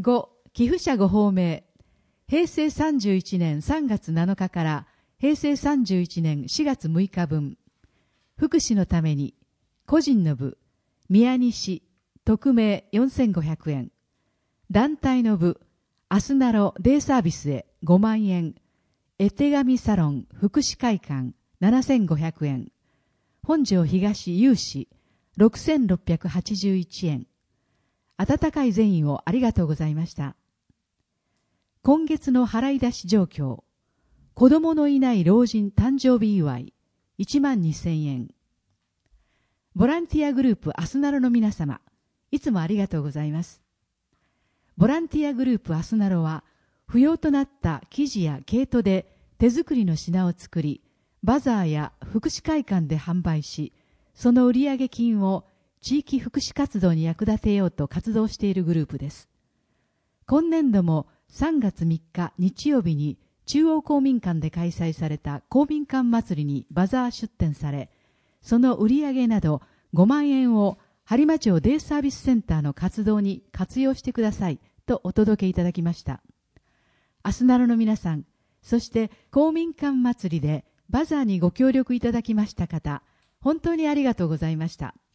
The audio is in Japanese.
5、寄付者ご法名。平成31年3月7日から平成31年4月6日分。福祉のために、個人の部、宮西、匿名4500円。団体の部、アスナロデイサービスへ5万円。絵手紙サロン福祉会館7500円。本庄東有志6681円。温かい善意をありがとうございました。今月の払い出し状況。子供のいない老人誕生日祝い12000円。ボランティアグループアスナロの皆様、いつもありがとうございます。ボランティアグループアスナロは、不要となった生地や毛糸で手作りの品を作り、バザーや福祉会館で販売し、その売上金を地域福祉活動に役立てようと活動しているグループです。今年度も3月3日日曜日に中央公民館で開催された公民館祭りにバザー出展され、その売上など5万円を播磨町デイサービスセンターの活動に活用してくださいとお届けいただきました。アスナロの皆さん、そして公民館祭りでバザーにご協力いただきました方、本当にありがとうございました。